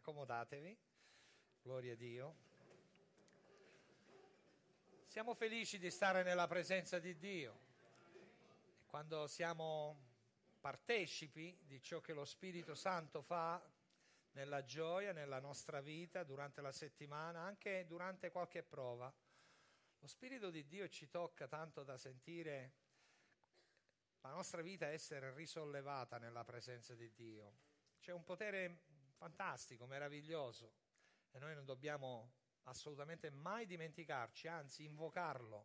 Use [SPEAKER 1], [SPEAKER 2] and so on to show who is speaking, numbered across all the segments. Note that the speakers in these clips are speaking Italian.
[SPEAKER 1] Accomodatevi, gloria a Dio. Siamo felici di stare nella presenza di Dio. Quando siamo partecipi di ciò che lo Spirito Santo fa nella gioia, nella nostra vita, durante la settimana, anche durante qualche prova, lo Spirito di Dio ci tocca tanto da sentire la nostra vita essere risollevata nella presenza di Dio. C'è un potere fantastico, meraviglioso, e noi non dobbiamo assolutamente mai dimenticarci, anzi invocarlo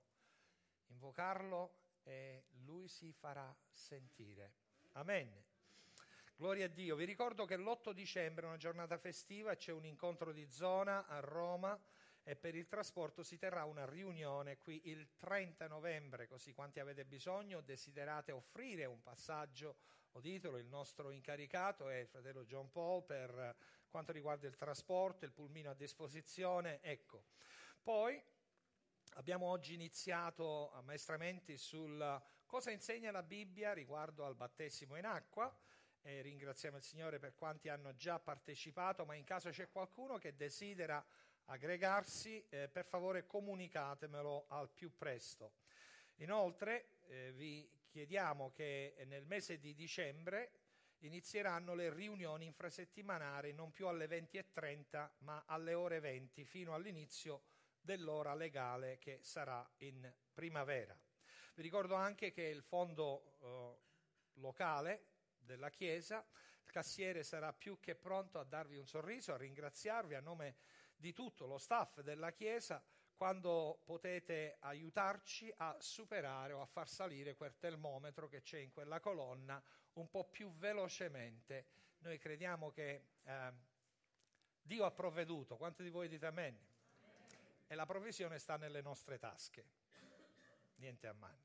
[SPEAKER 1] e Lui si farà sentire. Amen. Gloria a Dio. Vi ricordo che l'8 dicembre è una giornata festiva, c'è un incontro di zona a Roma e per il trasporto si terrà una riunione qui il 30 novembre, così quanti avete bisogno, desiderate offrire un passaggio, uditelo, il nostro incaricato è il fratello John Paul per quanto riguarda il trasporto, il pulmino a disposizione, ecco. Poi abbiamo oggi iniziato ammaestramenti sul cosa insegna la Bibbia riguardo al battesimo in acqua e ringraziamo il Signore per quanti hanno già partecipato, ma in caso c'è qualcuno che desidera aggregarsi, per favore comunicatemelo al più presto. Inoltre vi chiediamo che nel mese di dicembre inizieranno le riunioni infrasettimanali non più alle 20:30 ma alle ore 20 fino all'inizio dell'ora legale che sarà in primavera. Vi ricordo anche che il fondo locale della Chiesa, il cassiere sarà più che pronto a darvi un sorriso, a ringraziarvi a nome di tutto lo staff della Chiesa quando potete aiutarci a superare o a far salire quel termometro che c'è in quella colonna un po' più velocemente. Noi crediamo che Dio ha provveduto. Quanti di voi dite amen? E la provvisione sta nelle nostre tasche, niente a man.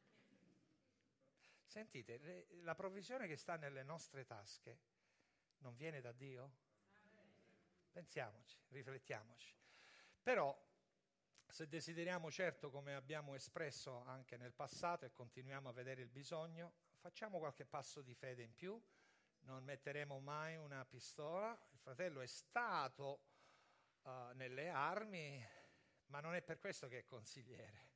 [SPEAKER 1] Sentite, la provvisione che sta nelle nostre tasche non viene da Dio? Pensiamoci, riflettiamoci. Però, se desideriamo certo, come abbiamo espresso anche nel passato e continuiamo a vedere il bisogno, facciamo qualche passo di fede in più, non metteremo mai una pistola. Il fratello è stato nelle armi, ma non è per questo che è consigliere.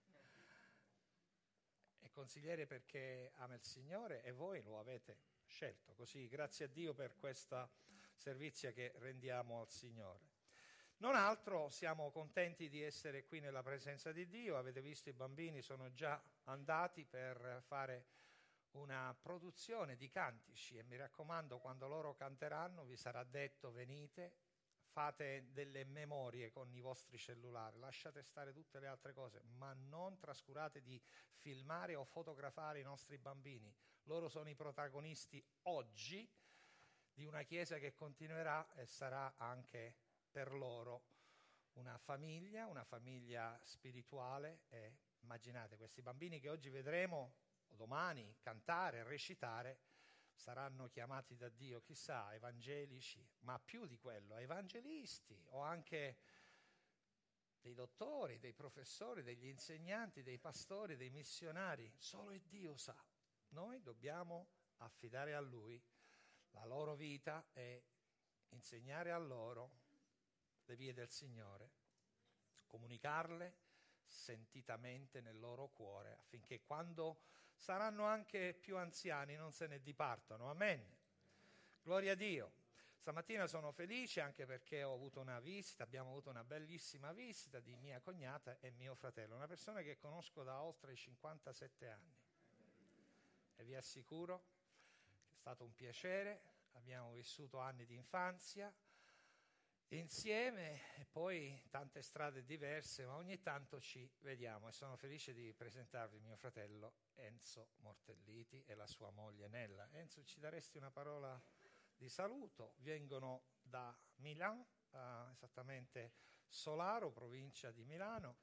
[SPEAKER 1] È consigliere perché ama il Signore e voi lo avete scelto. Così, grazie a Dio per questa servizia che rendiamo al Signore. Non altro, siamo contenti di essere qui nella presenza di Dio. Avete visto i bambini sono già andati per fare una produzione di cantici e mi raccomando, quando loro canteranno vi sarà detto venite, fate delle memorie con i vostri cellulari, lasciate stare tutte le altre cose, ma non trascurate di filmare o fotografare i nostri bambini. Loro sono i protagonisti oggi di una Chiesa che continuerà e sarà anche per loro una famiglia spirituale e immaginate questi bambini che oggi vedremo o domani cantare, recitare, saranno chiamati da Dio, chissà, evangelici, ma più di quello, evangelisti o anche dei dottori, dei professori, degli insegnanti, dei pastori, dei missionari. Solo Dio sa. Noi dobbiamo affidare a Lui la loro vita e insegnare a loro le vie del Signore, comunicarle sentitamente nel loro cuore, affinché quando saranno anche più anziani non se ne dipartano. Amen. Gloria a Dio. Stamattina sono felice anche perché abbiamo avuto una bellissima visita di mia cognata e mio fratello, una persona che conosco da oltre 57 anni. E vi assicuro che è stato un piacere, abbiamo vissuto anni di infanzia insieme e poi tante strade diverse, ma ogni tanto ci vediamo e sono felice di presentarvi mio fratello Enzo Mortelliti e la sua moglie Nella. Enzo, ci daresti una parola di saluto? Vengono da Milano, esattamente Solaro, provincia di Milano.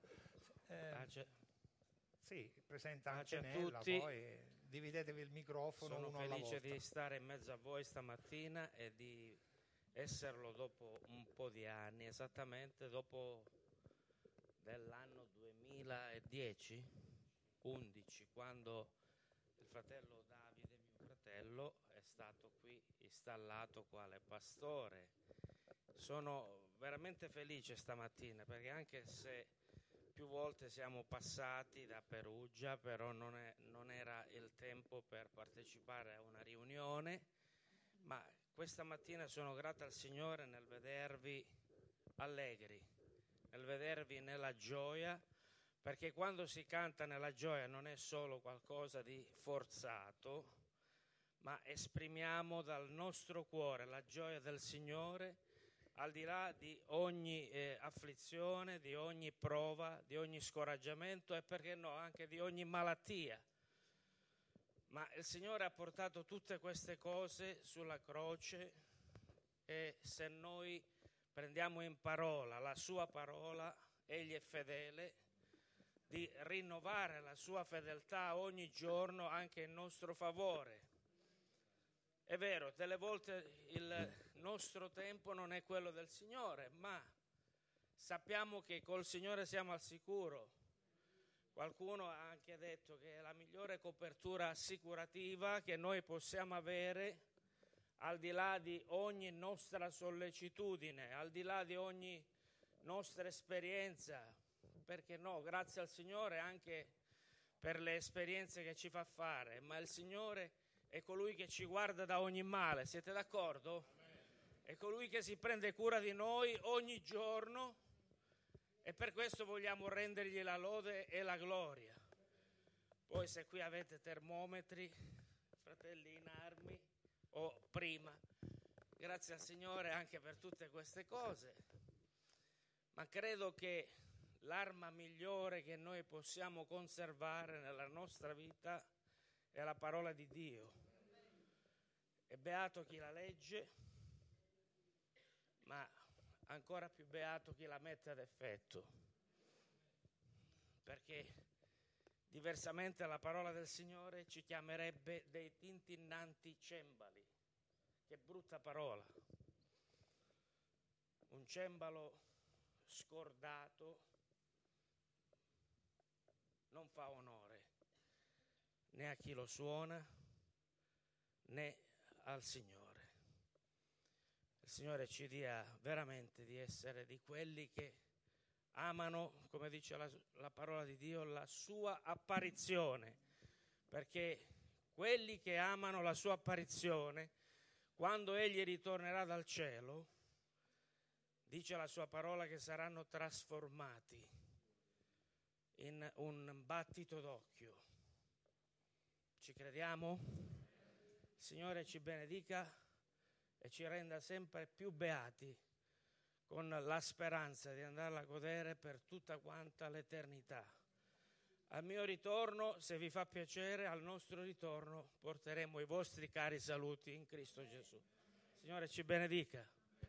[SPEAKER 1] Sì, presenta anche Nella, poi dividetevi il microfono uno alla volta.
[SPEAKER 2] Sono felice di stare in mezzo a voi stamattina e di esserlo dopo un po' di anni, esattamente dopo dell'anno 2010, 11, quando il fratello Davide, mio fratello, è stato qui installato quale pastore Sono veramente felice stamattina perché anche se più volte siamo passati da Perugia, però non era il tempo per partecipare a una riunione, ma questa mattina sono grato al Signore nel vedervi allegri, nel vedervi nella gioia, perché quando si canta nella gioia non è solo qualcosa di forzato, ma esprimiamo dal nostro cuore la gioia del Signore al di là di ogni afflizione, di ogni prova, di ogni scoraggiamento e perché no anche di ogni malattia. Ma il Signore ha portato tutte queste cose sulla croce e se noi prendiamo in parola la sua parola, Egli è fedele di rinnovare la sua fedeltà ogni giorno anche in nostro favore. È vero, delle volte il nostro tempo non è quello del Signore, ma sappiamo che col Signore siamo al sicuro. Qualcuno ha anche detto che è la migliore copertura assicurativa che noi possiamo avere al di là di ogni nostra sollecitudine, al di là di ogni nostra esperienza, perché no, grazie al Signore anche per le esperienze che ci fa fare, ma il Signore è colui che ci guarda da ogni male, siete d'accordo? È colui che si prende cura di noi ogni giorno e per questo vogliamo rendergli la lode e la gloria. Poi se qui avete termometri, fratelli in armi o prima, grazie al Signore anche per tutte queste cose, ma credo che l'arma migliore che noi possiamo conservare nella nostra vita è la parola di Dio. È beato chi la legge, ma ancora più beato chi la mette ad effetto, perché diversamente la parola del Signore ci chiamerebbe dei tintinnanti cembali. Che brutta parola. Un cembalo scordato non fa onore né a chi lo suona né al Signore. Il Signore ci dia veramente di essere di quelli che amano, come dice la parola di Dio, la sua apparizione, perché quelli che amano la sua apparizione, quando Egli ritornerà dal cielo, dice la sua parola che saranno trasformati in un battito d'occhio. Ci crediamo? Il Signore ci benedica e ci renda sempre più beati con la speranza di andarla a godere per tutta quanta l'eternità. Al mio ritorno, se vi fa piacere, al nostro ritorno porteremo i vostri cari saluti in Cristo Gesù. Il Signore ci benedica.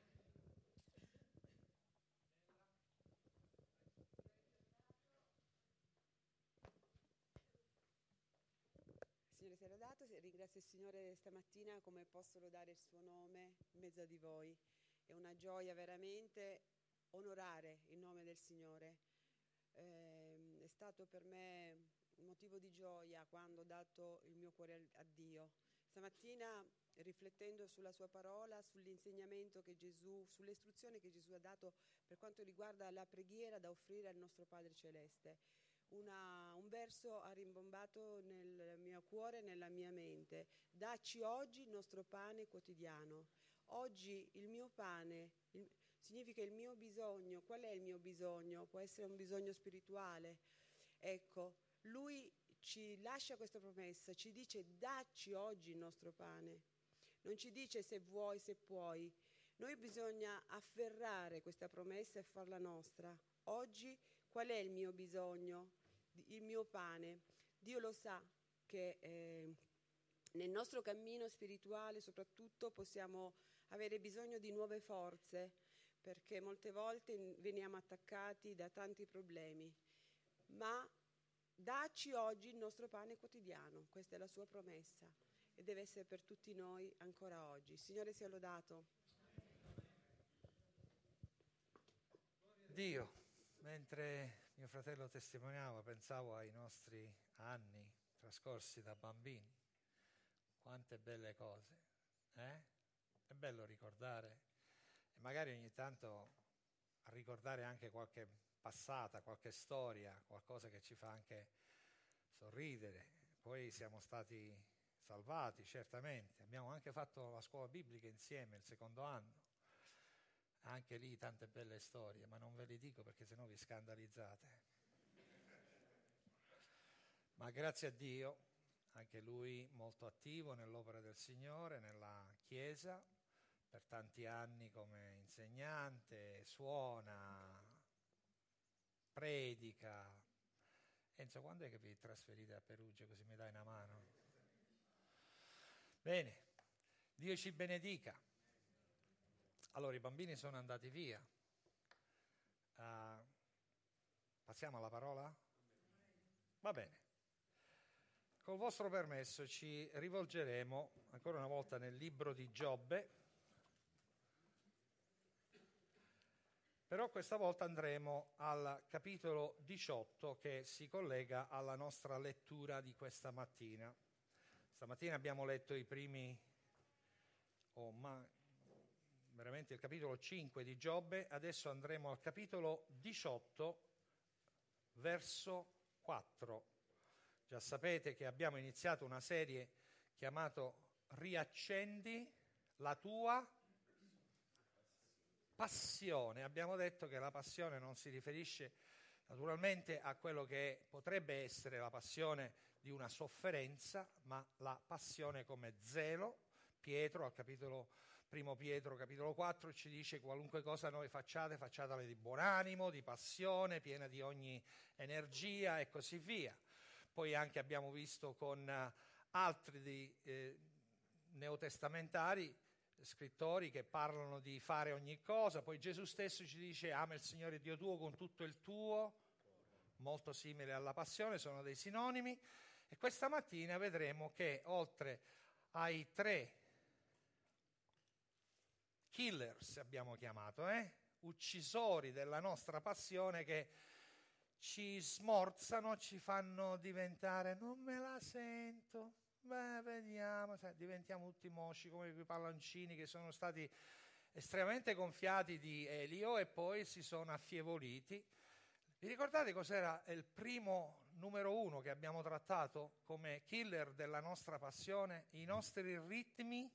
[SPEAKER 3] Signore sia lodato, ringrazio il Signore stamattina come posso lodare il suo nome in mezzo di voi. È una gioia veramente onorare il nome del Signore. È stato per me un motivo di gioia quando ho dato il mio cuore a Dio. Stamattina, riflettendo sulla sua parola, sull'insegnamento che Gesù, sulle istruzioni che Gesù ha dato per quanto riguarda la preghiera da offrire al nostro Padre Celeste. Un verso ha rimbombato nel mio cuore, nella mia mente. Dacci oggi il nostro pane quotidiano. Oggi il mio pane significa il mio bisogno. Qual è il mio bisogno? Può essere un bisogno spirituale. Ecco, Lui ci lascia questa promessa, ci dice dacci oggi il nostro pane. Non ci dice se vuoi, se puoi. Noi bisogna afferrare questa promessa e farla nostra. Oggi qual è il mio bisogno? Il mio pane. Dio lo sa che nel nostro cammino spirituale soprattutto possiamo avere bisogno di nuove forze, perché molte volte veniamo attaccati da tanti problemi, ma dacci oggi il nostro pane quotidiano, questa è la sua promessa e deve essere per tutti noi ancora oggi. Il Signore sia lodato.
[SPEAKER 1] Dio, mentre mio fratello testimoniava, pensavo ai nostri anni trascorsi da bambini. Quante belle cose, eh? È bello ricordare, è magari ogni tanto a ricordare anche qualche passata, qualche storia, qualcosa che ci fa anche sorridere. Poi siamo stati salvati, certamente. Abbiamo anche fatto la scuola biblica insieme, il secondo anno. Anche lì tante belle storie, ma non ve le dico perché sennò vi scandalizzate. Ma grazie a Dio, anche lui molto attivo nell'opera del Signore, nella Chiesa, per tanti anni come insegnante, suona, predica. Enzo, quando è che vi trasferite a Perugia, così mi dai una mano? Bene, Dio ci benedica. Allora, i bambini sono andati via. Passiamo alla parola? Va bene. Col vostro permesso ci rivolgeremo ancora una volta nel libro di Giobbe, però questa volta andremo al capitolo 18 che si collega alla nostra lettura di questa mattina. Stamattina abbiamo letto i primi, veramente il capitolo 5 di Giobbe, adesso andremo al capitolo 18, verso 4. Già sapete che abbiamo iniziato una serie chiamata Riaccendi la tua passione. Abbiamo detto che la passione non si riferisce naturalmente a quello che potrebbe essere la passione di una sofferenza, ma la passione come zelo. Pietro, al primo Pietro, capitolo 4, ci dice: qualunque cosa noi facciatela di buon animo, di passione, piena di ogni energia e così via. Poi anche abbiamo visto con altri neotestamentari, scrittori che parlano di fare ogni cosa. Poi Gesù stesso ci dice: ama il Signore Dio tuo con tutto il tuo, molto simile alla passione, sono dei sinonimi. E questa mattina vedremo che oltre ai 3 killers, abbiamo chiamato, uccisori della nostra passione, che ci smorzano, ci fanno diventare non me la sento, vediamo, diventiamo tutti mosci come quei palloncini che sono stati estremamente gonfiati di elio e poi si sono affievoliti. Vi ricordate cos'era il primo numero 1 che abbiamo trattato come killer della nostra passione? I nostri ritmi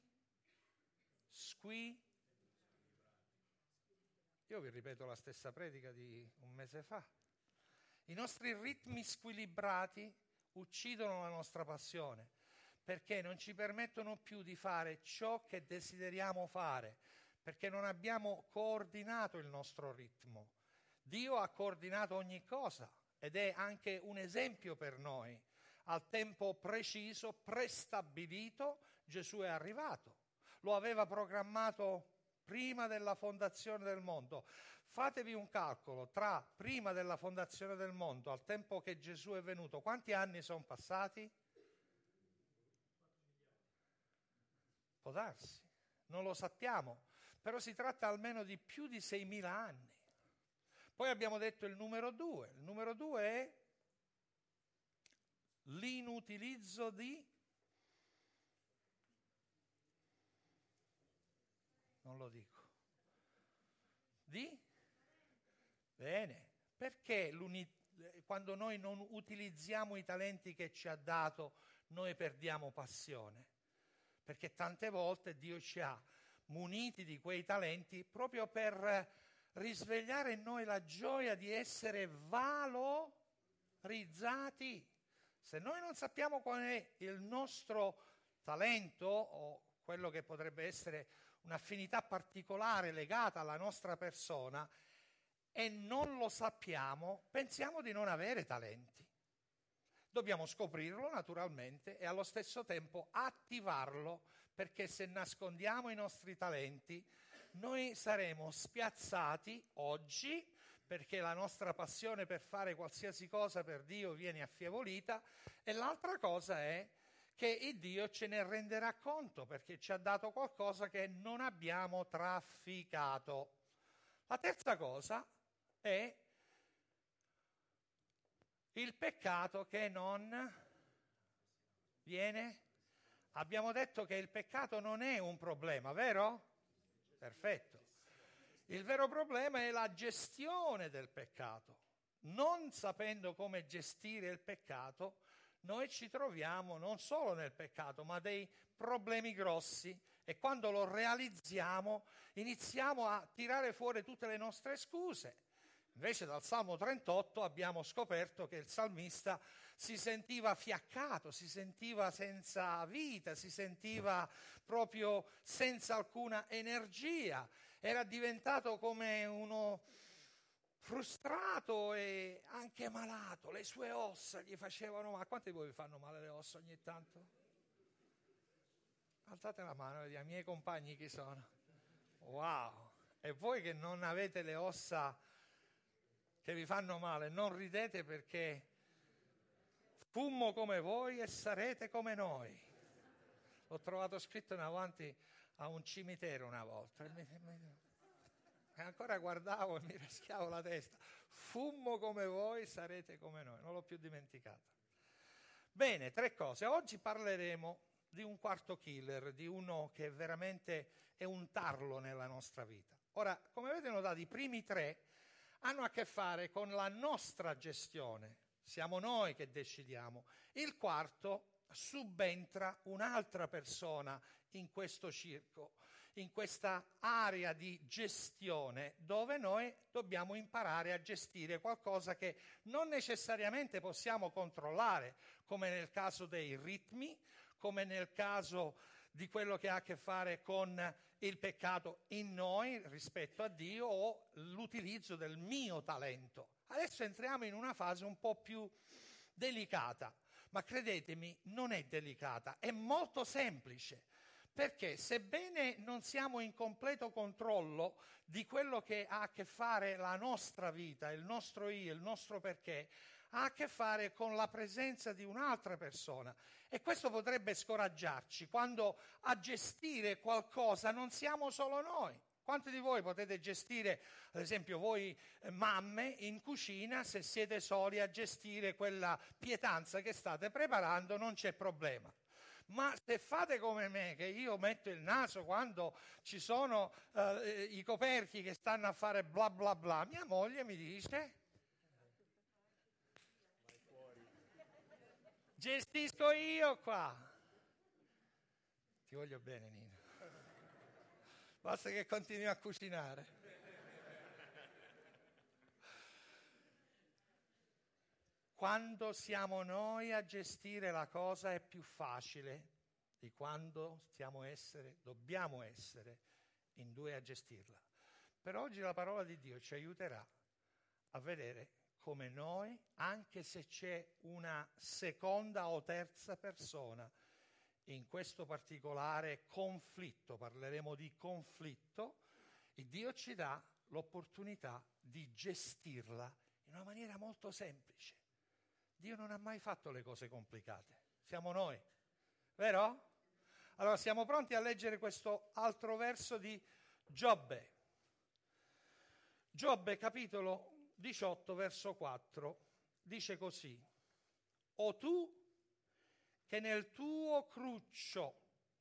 [SPEAKER 1] Io vi ripeto la stessa predica di un mese fa. I nostri ritmi squilibrati uccidono la nostra passione perché non ci permettono più di fare ciò che desideriamo fare, perché non abbiamo coordinato il nostro ritmo. Dio ha coordinato ogni cosa ed è anche un esempio per noi. Al tempo preciso, prestabilito, Gesù è arrivato. Lo aveva programmato prima della fondazione del mondo. Fatevi un calcolo, tra prima della fondazione del mondo al tempo che Gesù è venuto, quanti anni sono passati? Può darsi, non lo sappiamo, però si tratta almeno di più di 6.000 anni. Poi abbiamo detto il numero 2. Il numero 2 è l'inutilizzo non lo dico. Bene, perché quando noi non utilizziamo i talenti che ci ha dato, noi perdiamo passione? Perché tante volte Dio ci ha muniti di quei talenti proprio per risvegliare in noi la gioia di essere valorizzati. Se noi non sappiamo qual è il nostro talento o quello che potrebbe essere un'affinità particolare legata alla nostra persona e non lo sappiamo, pensiamo di non avere talenti. Dobbiamo scoprirlo naturalmente e allo stesso tempo attivarlo, perché se nascondiamo i nostri talenti noi saremo spiazzati oggi, perché la nostra passione per fare qualsiasi cosa per Dio viene affievolita, e l'altra cosa è che il Dio ce ne renderà conto perché ci ha dato qualcosa che non abbiamo trafficato. La terza cosa è il peccato che non viene. Abbiamo detto che il peccato non è un problema, vero? Perfetto. Il vero problema è la gestione del peccato. Non sapendo come gestire il peccato, noi ci troviamo non solo nel peccato, ma dei problemi grossi, e quando lo realizziamo iniziamo a tirare fuori tutte le nostre scuse. Invece dal Salmo 38 abbiamo scoperto che il salmista si sentiva fiaccato, si sentiva senza vita, si sentiva proprio senza alcuna energia, era diventato come uno frustrato e anche malato, le sue ossa gli facevano male. Quanti di voi vi fanno male le ossa ogni tanto? Alzate la mano, vediamo i miei compagni chi sono. Wow! E voi che non avete le ossa che vi fanno male, non ridete, perché fummo come voi e sarete come noi. L'ho trovato scritto in avanti a un cimitero una volta e ancora guardavo e mi raschiavo la testa. Fummo come voi, sarete come noi. Non l'ho più dimenticato. Bene, 3 cose. Oggi parleremo di un quarto killer, di uno che veramente è un tarlo nella nostra vita. Ora, come avete notato, i primi 3 hanno a che fare con la nostra gestione. Siamo noi che decidiamo. Il quarto subentra un'altra persona in questo circo, in questa area di gestione, dove noi dobbiamo imparare a gestire qualcosa che non necessariamente possiamo controllare, come nel caso dei ritmi, come nel caso di quello che ha a che fare con il peccato in noi rispetto a Dio, o l'utilizzo del mio talento. Adesso entriamo in una fase un po' più delicata, ma credetemi, non è delicata, è molto semplice, perché sebbene non siamo in completo controllo di quello che ha a che fare la nostra vita, il nostro io, il nostro perché, ha a che fare con la presenza di un'altra persona, e questo potrebbe scoraggiarci quando a gestire qualcosa non siamo solo noi. Quanti di voi potete gestire, ad esempio voi mamme in cucina, se siete soli a gestire quella pietanza che state preparando non c'è problema. Ma se fate come me, che io metto il naso quando ci sono i coperchi che stanno a fare bla bla bla, mia moglie mi dice: gestisco io qua. Ti voglio bene, Nino. Basta che continui a cucinare. Quando siamo noi a gestire la cosa è più facile di quando dobbiamo essere in 2 a gestirla. Per oggi la parola di Dio ci aiuterà a vedere come noi, anche se c'è una seconda o terza persona in questo particolare conflitto, parleremo di conflitto, il Dio ci dà l'opportunità di gestirla in una maniera molto semplice. Dio non ha mai fatto le cose complicate, siamo noi, vero? Allora siamo pronti a leggere questo altro verso di Giobbe. Giobbe, capitolo 18, verso 4, dice così: o tu che nel tuo cruccio,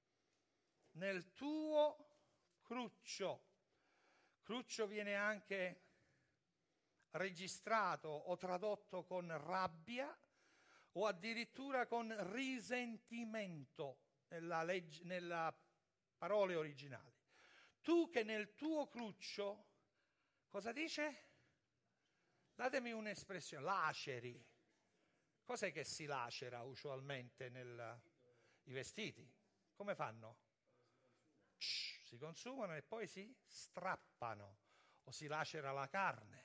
[SPEAKER 1] cruccio viene anche registrato o tradotto con rabbia o addirittura con risentimento nella parole originali. Tu che nel tuo cruccio, cosa dice? Datemi un'espressione, laceri. Cos'è che si lacera usualmente i vestiti? Come fanno? Si consumano e poi si strappano, o si lacera la carne.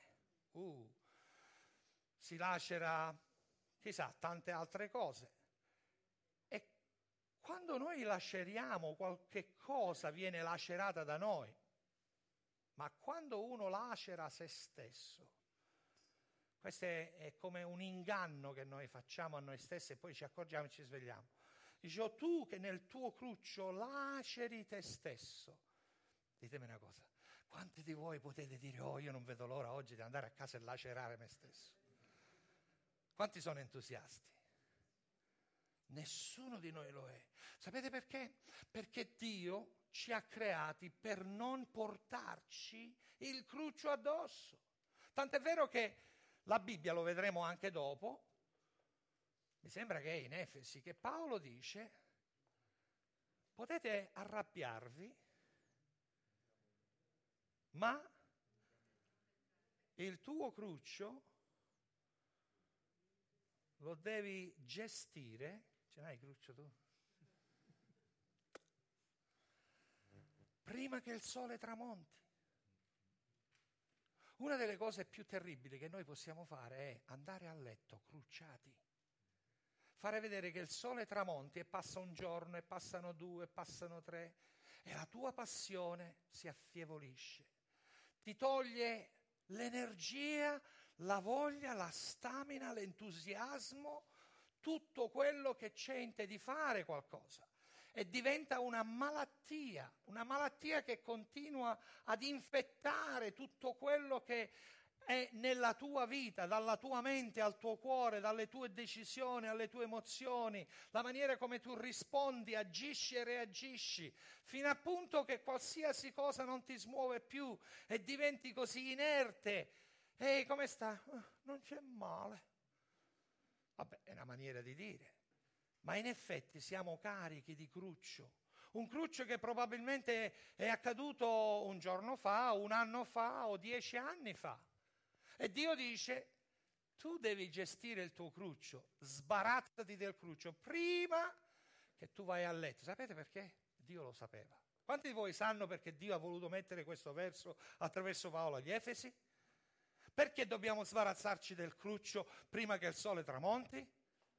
[SPEAKER 1] Si lacera, chissà, tante altre cose. E quando noi laceriamo, qualche cosa viene lacerata da noi. Ma quando uno lacera se stesso, questo è come un inganno che noi facciamo a noi stessi e poi ci accorgiamo e ci svegliamo. Dice: oh, tu che nel tuo cruccio laceri te stesso. Ditemi una cosa. Quanti di voi potete dire: oh, io non vedo l'ora oggi di andare a casa e lacerare me stesso? Quanti sono entusiasti? Nessuno di noi lo è. Sapete perché? Perché Dio ci ha creati per non portarci il cruccio addosso. Tant'è vero che la Bibbia, lo vedremo anche dopo, mi sembra che è in Efesi, che Paolo dice: potete arrabbiarvi, ma il tuo cruccio lo devi gestire. Ce l'hai il cruccio tu? Prima che il sole tramonti. Una delle cose più terribili che noi possiamo fare è andare a letto crucciati. Fare vedere che il sole tramonti e passa un giorno, e passano 2, e passano 3, e la tua passione si affievolisce. Ti toglie l'energia, la voglia, la stamina, l'entusiasmo, tutto quello che c'è in te di fare qualcosa. E diventa una malattia che continua ad infettare tutto quello che è nella tua vita, dalla tua mente al tuo cuore, dalle tue decisioni alle tue emozioni, la maniera come tu rispondi, agisci e reagisci, fino al punto che qualsiasi cosa non ti smuove più e diventi così inerte. Ehi, come sta? Non c'è male. Vabbè, è una maniera di dire, ma in effetti siamo carichi di cruccio. Un cruccio che probabilmente è accaduto un giorno fa, un anno fa o 10 anni fa. E Dio dice: tu devi gestire il tuo cruccio, sbarazzati del cruccio prima che tu vai a letto. Sapete perché? Dio lo sapeva. Quanti di voi sanno perché Dio ha voluto mettere questo verso attraverso Paolo agli Efesi? Perché dobbiamo sbarazzarci del cruccio prima che il sole tramonti?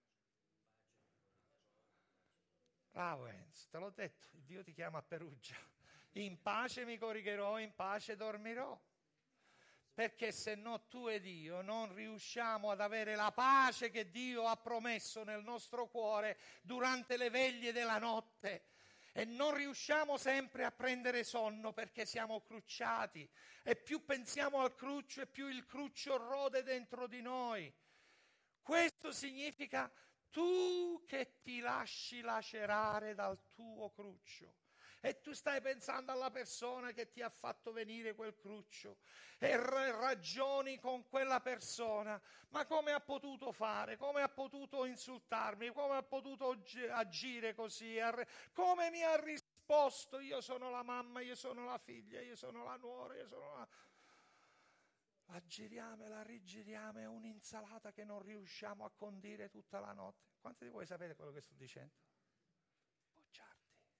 [SPEAKER 1] Bravo Enzo, te l'ho detto, Dio ti chiama a Perugia. In pace mi corricherò, in pace dormirò. Perché se no tu ed io non riusciamo ad avere la pace che Dio ha promesso nel nostro cuore durante le veglie della notte, e non riusciamo sempre a prendere sonno perché siamo crucciati, e più pensiamo al cruccio e più il cruccio rode dentro di noi. Questo significa tu che ti lasci lacerare dal tuo cruccio. E tu stai pensando alla persona che ti ha fatto venire quel cruccio e ragioni con quella persona: ma come ha potuto fare? Come ha potuto insultarmi? Come ha potuto agire così? Come mi ha risposto? Io sono la mamma, io sono la figlia, io sono la nuora, io sono la... La giriamo e la rigiriamo, è un'insalata che non riusciamo a condire tutta la notte. Quanti di voi sapete quello che sto dicendo? Bocciarti.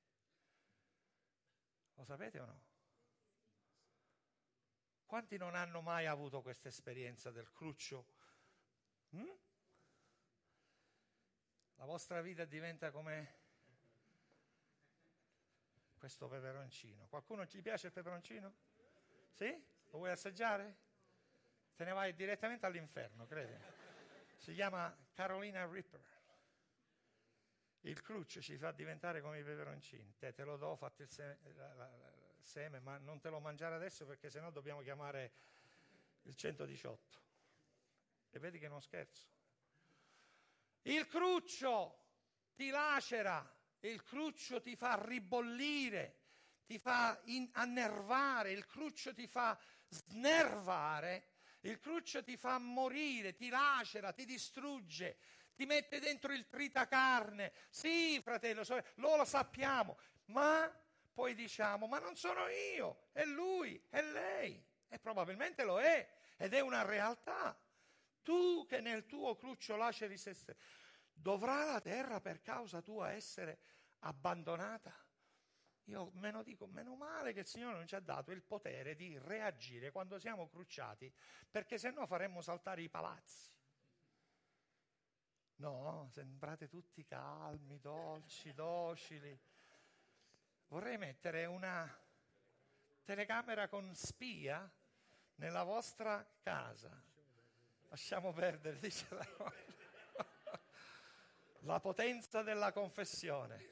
[SPEAKER 1] Lo sapete o no? Quanti non hanno mai avuto questa esperienza del cruccio? La vostra vita diventa come questo peperoncino. Qualcuno gli piace il peperoncino? Sì? Lo vuoi assaggiare? Te ne vai direttamente all'inferno, credi? Si chiama Carolina Reaper. Il cruccio ci fa diventare come i peperoncini. Te lo do, fatti il seme, ma non te lo mangiare adesso perché sennò dobbiamo chiamare il 118. E vedi che non scherzo. Il cruccio ti lacera, il cruccio ti fa ribollire, ti fa annervare, il cruccio ti fa snervare, il cruccio ti fa morire, ti lacera, ti distrugge, ti mette dentro il tritacarne. Sì, fratello, lo sappiamo, ma poi diciamo: ma non sono io, è lui, è lei. E probabilmente lo è, ed è una realtà. Tu che nel tuo cruccio laceri se stesso, dovrà la terra per causa tua essere abbandonata? Io dico, meno male che il Signore non ci ha dato il potere di reagire quando siamo crucciati, perché sennò faremmo saltare i palazzi. No, sembrate tutti calmi, dolci, docili. Vorrei mettere una telecamera con spia nella vostra casa. Lasciamo perdere, dice la potenza della confessione.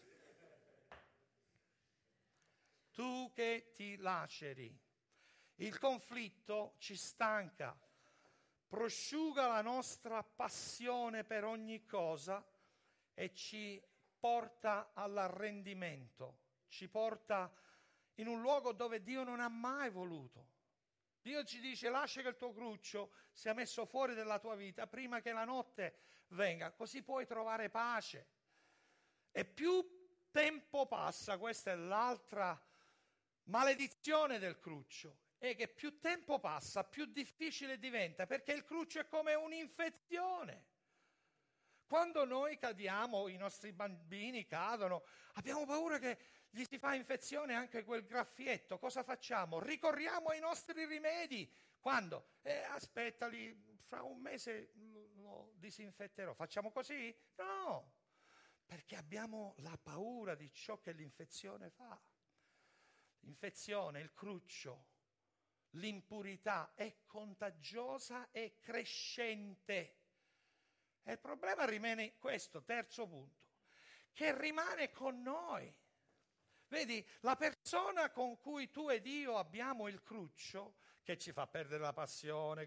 [SPEAKER 1] Tu che ti laceri, il conflitto ci stanca, prosciuga la nostra passione per ogni cosa e ci porta all'arrendimento, ci porta in un luogo dove Dio non ha mai voluto. Dio ci dice: lascia che il tuo cruccio sia messo fuori dalla tua vita prima che la notte venga, così puoi trovare pace. E più tempo passa, questa è l'altra maledizione del cruccio, è che più tempo passa, più difficile diventa, perché il cruccio è come un'infezione. Quando noi cadiamo, i nostri bambini cadono, abbiamo paura che gli si fa infezione anche quel graffietto. Cosa facciamo? Ricorriamo ai nostri rimedi. Quando? Aspetta, fra un mese lo disinfetterò. Facciamo così? No, perché abbiamo la paura di ciò che l'infezione fa. L'infezione, il cruccio, l'impurità è contagiosa e crescente. E il problema rimane questo, terzo punto, che rimane con noi. Vedi, la persona con cui tu ed io abbiamo il cruccio, che ci fa perdere la passione,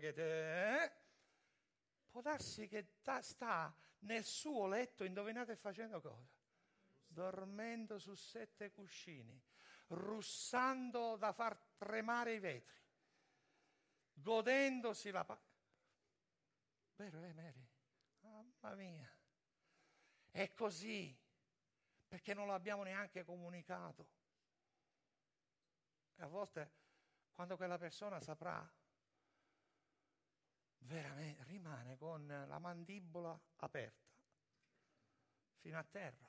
[SPEAKER 1] può darsi che sta nel suo letto, indovinate facendo cosa? Dormendo su 7 cuscini, russando da far tremare i vetri, godendosi la pace. Vero, Mary? Mamma mia, è così, perché non l'abbiamo neanche comunicato. E a volte, quando quella persona saprà, veramente rimane con la mandibola aperta, fino a terra.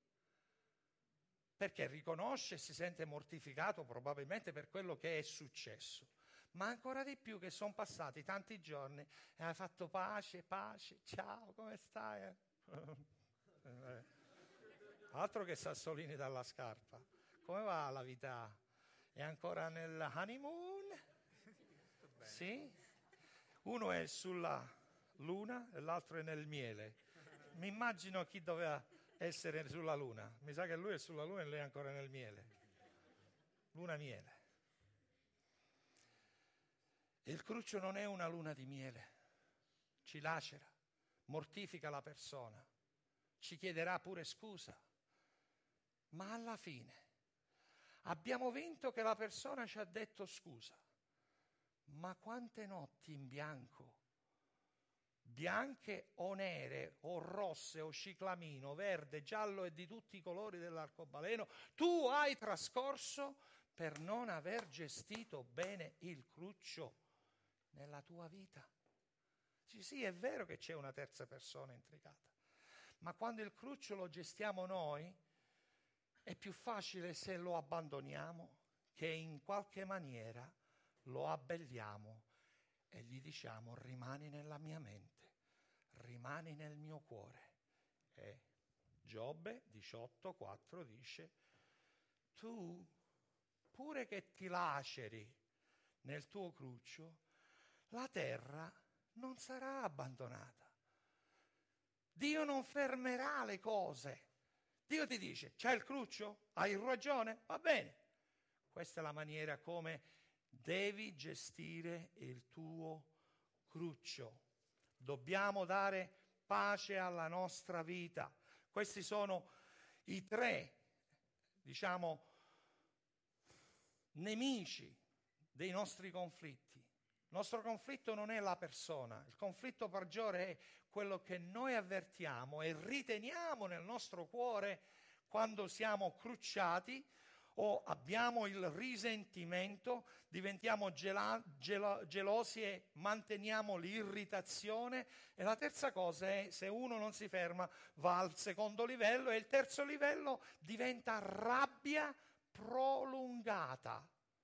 [SPEAKER 1] Perché riconosce e si sente mortificato probabilmente per quello che è successo. Ma ancora di più che sono passati tanti giorni e hai fatto pace, ciao, come stai? Altro che sassolini dalla scarpa. Come va la vita? È ancora nel honeymoon? Sì? Uno è sulla luna e l'altro è nel miele. Mi immagino chi doveva essere sulla luna. Mi sa che lui è sulla luna e lei è ancora nel miele. Luna miele. Il cruccio non è una luna di miele, ci lacera, mortifica la persona, ci chiederà pure scusa, ma alla fine abbiamo vinto che la persona ci ha detto scusa. Ma quante notti in bianco, bianche o nere o rosse o ciclamino, verde, giallo e di tutti i colori dell'arcobaleno, tu hai trascorso per non aver gestito bene il cruccio nella tua vita. Sì, è vero che c'è una terza persona intricata, ma quando il cruccio lo gestiamo noi è più facile se lo abbandoniamo che in qualche maniera lo abbelliamo e gli diciamo: rimani nella mia mente, rimani nel mio cuore. E Giobbe 18,4 dice: tu pure che ti laceri nel tuo cruccio, la terra non sarà abbandonata. Dio non fermerà le cose. Dio ti dice: c'hai il cruccio? Hai ragione? Va bene. Questa è la maniera come devi gestire il tuo cruccio. Dobbiamo dare pace alla nostra vita. Questi sono i 3, nemici dei nostri conflitti. Il nostro conflitto non è la persona, il conflitto peggiore è quello che noi avvertiamo e riteniamo nel nostro cuore quando siamo crucciati o abbiamo il risentimento, diventiamo gelosi e manteniamo l'irritazione. E la terza cosa è, se uno non si ferma, va al secondo livello, e il terzo livello diventa rabbia prolungata.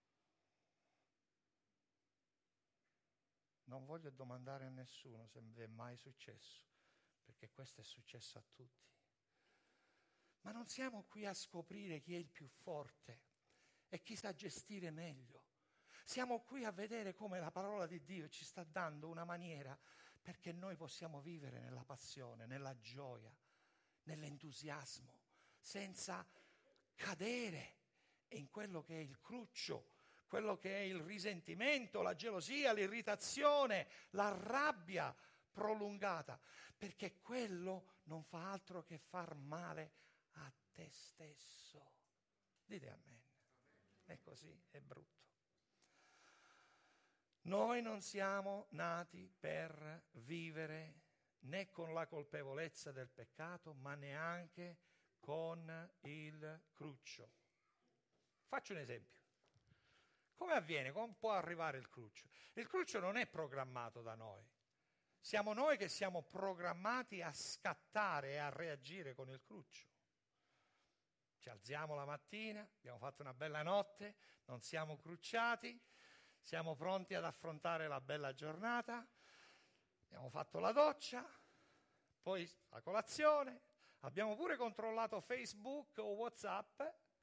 [SPEAKER 1] Non voglio domandare a nessuno se vi è mai successo, perché questo è successo a tutti. Ma non siamo qui a scoprire chi è il più forte e chi sa gestire meglio. Siamo qui a vedere come la parola di Dio ci sta dando una maniera perché noi possiamo vivere nella passione, nella gioia, nell'entusiasmo, senza cadere in quello che è il cruccio, quello che è il risentimento, la gelosia, l'irritazione, la rabbia prolungata, perché quello non fa altro che far male a te stesso. Dite amen. È così, è brutto. Noi non siamo nati per vivere né con la colpevolezza del peccato, ma neanche con il cruccio. Faccio un esempio. Come avviene? Come può arrivare il cruccio? Il cruccio non è programmato da noi. Siamo noi che siamo programmati a scattare e a reagire con il cruccio. Ci alziamo la mattina, abbiamo fatto una bella notte, non siamo crucciati, siamo pronti ad affrontare la bella giornata, abbiamo fatto la doccia, poi la colazione, abbiamo pure controllato Facebook o WhatsApp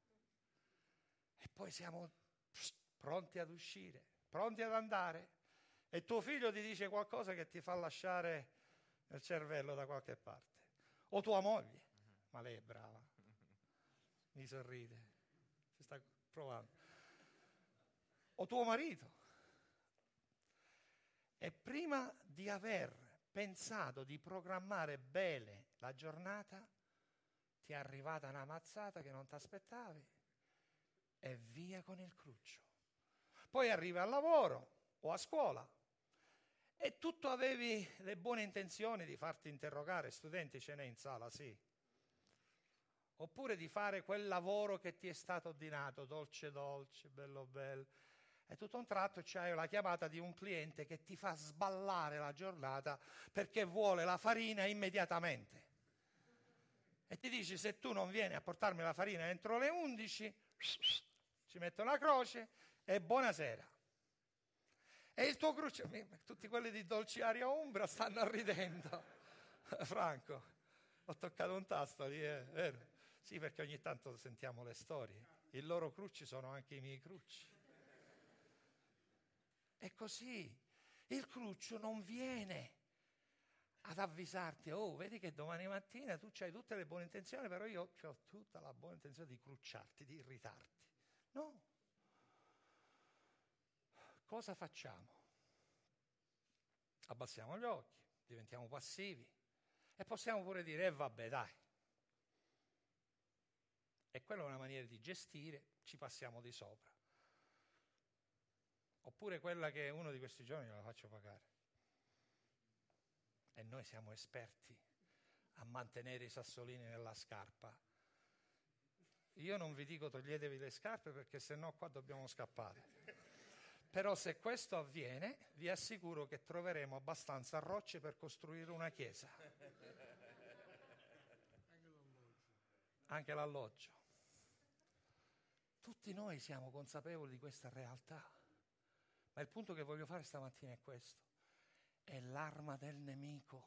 [SPEAKER 1] e poi siamo pronti ad uscire, pronti ad andare. E tuo figlio ti dice qualcosa che ti fa lasciare il cervello da qualche parte. O tua moglie, ma lei è brava, mi sorride, si sta provando. O tuo marito. E prima di aver pensato di programmare bene la giornata, ti è arrivata una mazzata che non ti aspettavi e via con il cruccio. Poi arrivi al lavoro o a scuola e tu avevi le buone intenzioni di farti interrogare, studenti ce n'è in sala, sì. Oppure di fare quel lavoro che ti è stato ordinato, dolce dolce, bello bello. E tutto a un tratto c'hai la chiamata di un cliente che ti fa sballare la giornata perché vuole la farina immediatamente. E ti dici, se tu non vieni a portarmi la farina entro le 11, ci metto una croce e buonasera. E il tuo cruccio, tutti quelli di Dolciaria Umbra stanno ridendo. Franco, ho toccato un tasto lì, vero? Sì, perché ogni tanto sentiamo le storie. I loro crucci sono anche i miei crucci. È così. Il cruccio non viene ad avvisarti, oh, vedi che domani mattina tu hai tutte le buone intenzioni, però io ho tutta la buona intenzione di crucciarti, di irritarti. No. Cosa facciamo? Abbassiamo gli occhi, diventiamo passivi e possiamo pure dire, vabbè, dai. E quella è una maniera di gestire, ci passiamo di sopra. Oppure quella che uno di questi giorni la faccio pagare. E noi siamo esperti a mantenere i sassolini nella scarpa. Io non vi dico toglietevi le scarpe perché sennò qua dobbiamo scappare. Però se questo avviene, vi assicuro che troveremo abbastanza rocce per costruire una chiesa. Anche l'alloggio. Tutti noi siamo consapevoli di questa realtà. Ma il punto che voglio fare stamattina è questo. È l'arma del nemico.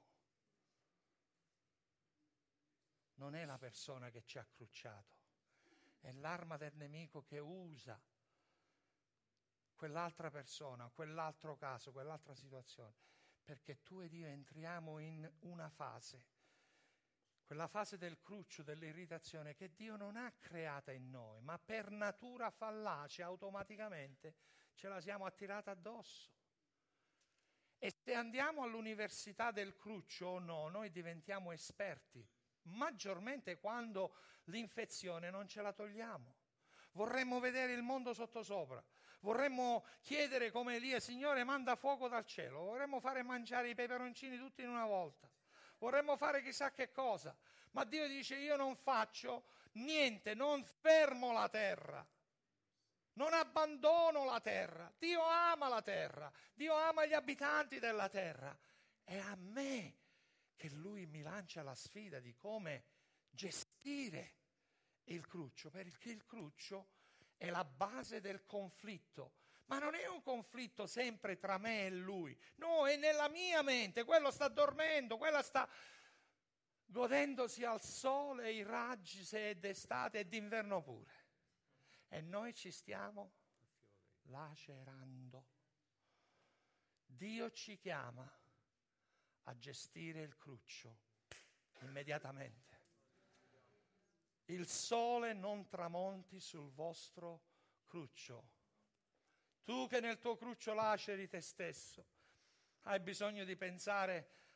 [SPEAKER 1] Non è la persona che ci ha crucciato. È l'arma del nemico che usa quell'altra persona, quell'altro caso, quell'altra situazione. Perché tu ed io entriamo in una fase. Quella fase del cruccio, dell'irritazione che Dio non ha creata in noi, ma per natura fallace automaticamente ce la siamo attirata addosso. E se andiamo all'università del cruccio o no, noi diventiamo esperti, maggiormente quando l'infezione non ce la togliamo. Vorremmo vedere il mondo sottosopra, vorremmo chiedere come Elia, Signore, manda fuoco dal cielo, vorremmo fare mangiare i peperoncini tutti in una volta. Vorremmo fare chissà che cosa, ma Dio dice io non faccio niente, non fermo la terra, non abbandono la terra. Dio ama la terra, Dio ama gli abitanti della terra. È a me che Lui mi lancia la sfida di come gestire il cruccio, perché il cruccio è la base del conflitto. Ma non è un conflitto sempre tra me e lui, no, è nella mia mente, quello sta dormendo, quella sta godendosi al sole, i raggi se è d'estate e d'inverno pure. E noi ci stiamo lacerando. Dio ci chiama a gestire il cruccio immediatamente. Il sole non tramonti sul vostro cruccio. Tu che nel tuo cruccio laceri te stesso, hai bisogno di pensare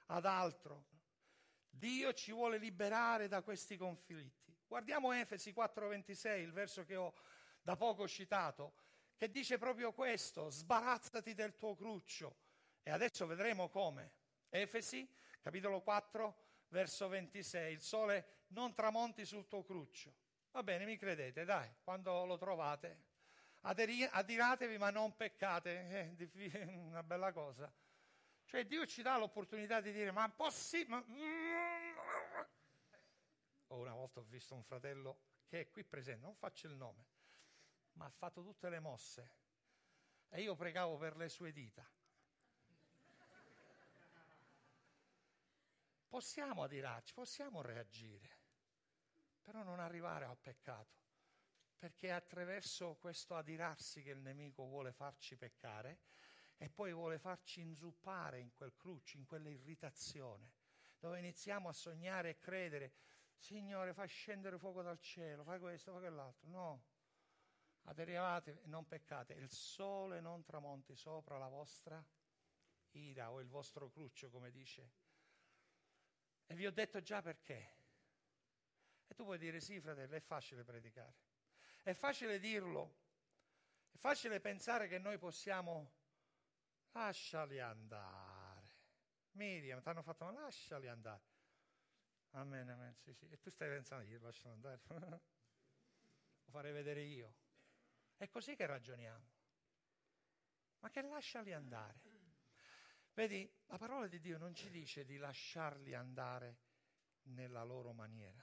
[SPEAKER 1] ad altro. Dio ci vuole liberare da questi conflitti. Guardiamo Efesi 4:26, il verso che ho da poco citato, che dice proprio questo: sbarazzati del tuo cruccio. E adesso vedremo come. Efesi, capitolo 4, verso 26, il sole non tramonti sul tuo cruccio. Va bene, mi credete, dai, quando lo trovate, adiratevi ma non peccate, è una bella cosa. Cioè Dio ci dà l'opportunità di dire, ma è possibile? Una volta ho visto un fratello che è qui presente, non faccio il nome, ma ha fatto tutte le mosse e io pregavo per le sue dita. Possiamo adirarci, possiamo reagire, però non arrivare al peccato, perché è attraverso questo adirarsi che il nemico vuole farci peccare e poi vuole farci inzuppare in quel cruccio, in quella irritazione, dove iniziamo a sognare e credere, Signore, fai scendere fuoco dal cielo, fai questo, fai quell'altro. No, adiratevi e non peccate, il sole non tramonti sopra la vostra ira o il vostro cruccio, come dice. E vi ho detto già perché. E tu puoi dire, sì fratello, è facile predicare, è facile dirlo, è facile pensare che noi possiamo, lasciali andare. Miriam, ti hanno fatto, ma lasciali andare. Amen, amen, sì, sì. E tu stai pensando, io lascialo andare, lo farei vedere io. È così che ragioniamo. Ma che lasciali andare? Vedi, la parola di Dio non ci dice di lasciarli andare nella loro maniera,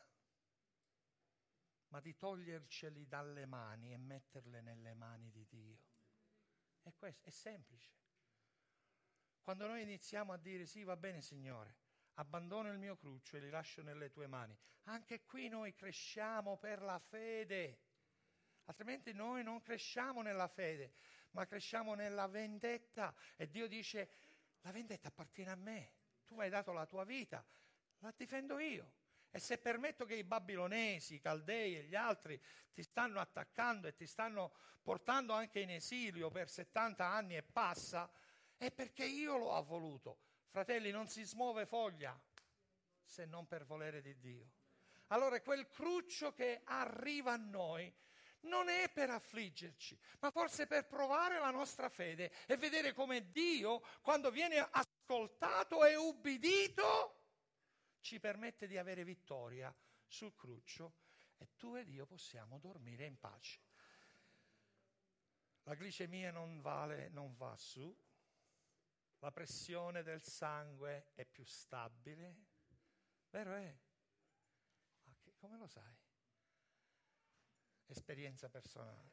[SPEAKER 1] ma di toglierceli dalle mani e metterle nelle mani di Dio. E questo è semplice. Quando noi iniziamo a dire, sì, va bene Signore, abbandono il mio cruccio e li lascio nelle tue mani, anche qui noi cresciamo per la fede. Altrimenti noi non cresciamo nella fede, ma cresciamo nella vendetta. E Dio dice, la vendetta appartiene a me, tu mi hai dato la tua vita, la difendo io. E se permetto che i babilonesi, i caldei e gli altri ti stanno attaccando e ti stanno portando anche in esilio per 70 anni e passa, è perché io lo ho voluto. Fratelli, non si smuove foglia se non per volere di Dio. Allora quel cruccio che arriva a noi non è per affliggerci, ma forse per provare la nostra fede e vedere come Dio, quando viene ascoltato e ubbidito, ci permette di avere vittoria sul cruccio e tu ed io possiamo dormire in pace. La glicemia non va su, la pressione del sangue è più stabile, vero è? Come lo sai? Esperienza personale.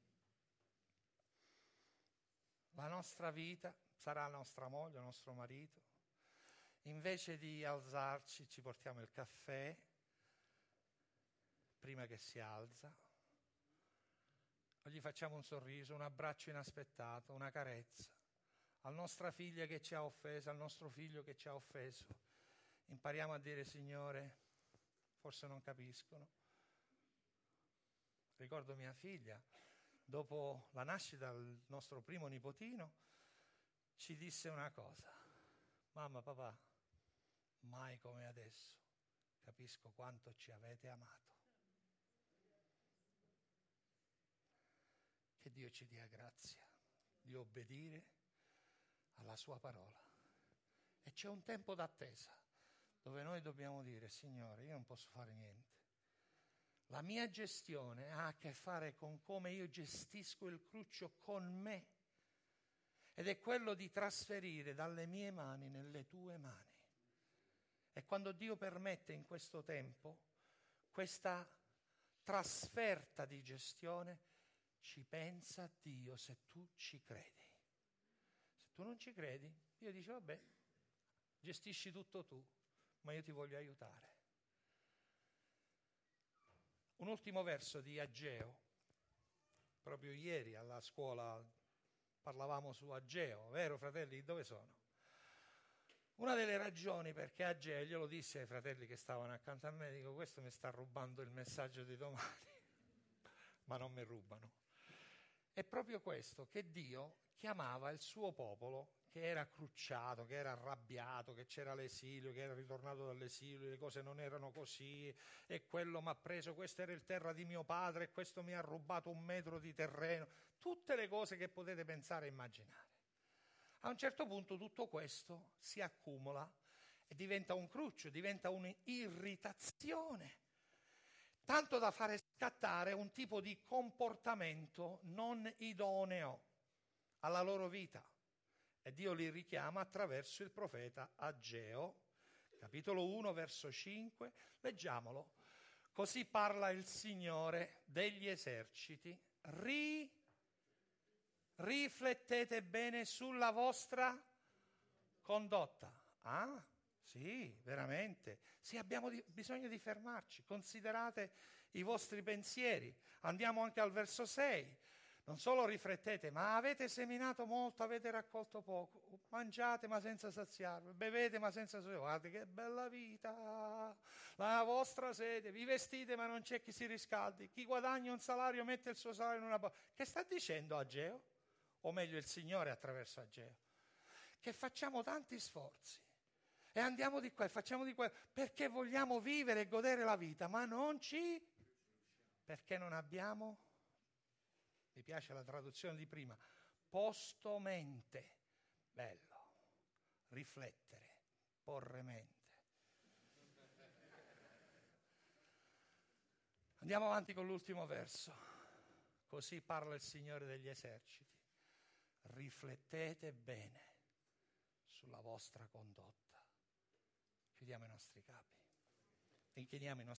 [SPEAKER 1] La nostra vita sarà nostra moglie, nostro marito. Invece di alzarci ci portiamo il caffè prima che si alza, o gli facciamo un sorriso, un abbraccio inaspettato, una carezza. Alla nostra figlia che ci ha offeso, al nostro figlio che ci ha offeso, impariamo a dire Signore, forse non capiscono. Ricordo mia figlia, dopo la nascita del nostro primo nipotino, ci disse una cosa, mamma, papà, mai come adesso capisco quanto ci avete amato. Che Dio ci dia grazia di obbedire alla sua parola. E c'è un tempo d'attesa dove noi dobbiamo dire, Signore, io non posso fare niente. La mia gestione ha a che fare con come io gestisco il cruccio con me. Ed è quello di trasferire dalle mie mani nelle tue mani. E quando Dio permette in questo tempo questa trasferta di gestione, ci pensa Dio se tu ci credi. Se tu non ci credi, Dio dice, vabbè, gestisci tutto tu, ma io ti voglio aiutare. Un ultimo verso di Ageo. Proprio ieri alla scuola parlavamo su Ageo, vero fratelli? Dove sono? Una delle ragioni perché Ageo, glielo disse ai fratelli che stavano accanto a me, dico questo mi sta rubando il messaggio di domani, ma non mi rubano. è proprio questo, che Dio chiamava il suo popolo, che era crucciato, che era arrabbiato, che c'era l'esilio, che era ritornato dall'esilio, le cose non erano così, e quello mi ha preso, questa era il terra di mio padre, e questo mi ha rubato 1 metro di terreno, tutte le cose che potete pensare e immaginare. A un certo punto tutto questo si accumula e diventa un cruccio, diventa un'irritazione, tanto da fare scattare un tipo di comportamento non idoneo alla loro vita. E Dio li richiama attraverso il profeta Ageo, capitolo 1, verso 5. Leggiamolo. Così parla il Signore degli eserciti. Riflettete bene sulla vostra condotta. Ah, sì, veramente. Sì, abbiamo bisogno di fermarci. Considerate i vostri pensieri. Andiamo anche al verso 6. Non solo riflettete, ma avete seminato molto, avete raccolto poco. Mangiate ma senza saziarvi, bevete ma senza saziarvi. Guardate che bella vita, la vostra sete. Vi vestite ma non c'è chi si riscaldi. Chi guadagna un salario mette il suo salario in una borsa. Che sta dicendo Ageo? O meglio il Signore attraverso Ageo? Che facciamo tanti sforzi e andiamo di qua e facciamo di qua perché vogliamo vivere e godere la vita, ma perché non abbiamo, mi piace la traduzione di prima, posto mente. Bello, riflettere, porre mente. Andiamo avanti con l'ultimo verso. Così parla il Signore degli eserciti. Riflettete bene sulla vostra condotta. Chiudiamo i nostri capi. Inchiniamo i nostri